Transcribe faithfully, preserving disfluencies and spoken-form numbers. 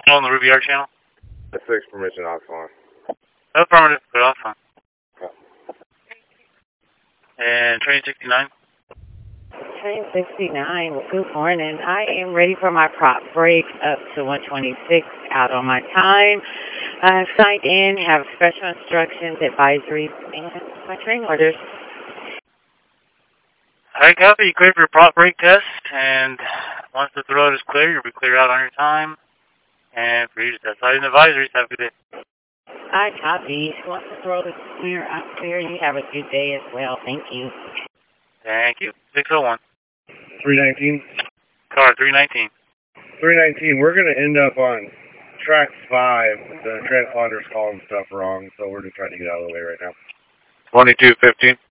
on the Ruby R channel? The six permission off on. No affirmative, but off on. And train sixty-nine? Train sixty-nine, well, good morning. I am ready for my prop break up to one twenty-six out on my time. I've signed in, have special instructions, advisories, and my train orders. Alright, copy. You clear for your prop break test, and once the road is clear, you'll be clear out on your time. And for you to test out in advisories, have a good day. I copy. Once the road is clear, I'm clear. You have a good day as well. Thank you. Thank you. six oh one. three nineteen? Car three nineteen. three nineteen, we're going to end up on track five. The transponder's calling stuff wrong, so we're just trying to get out of the way right now. twenty-two fifteen.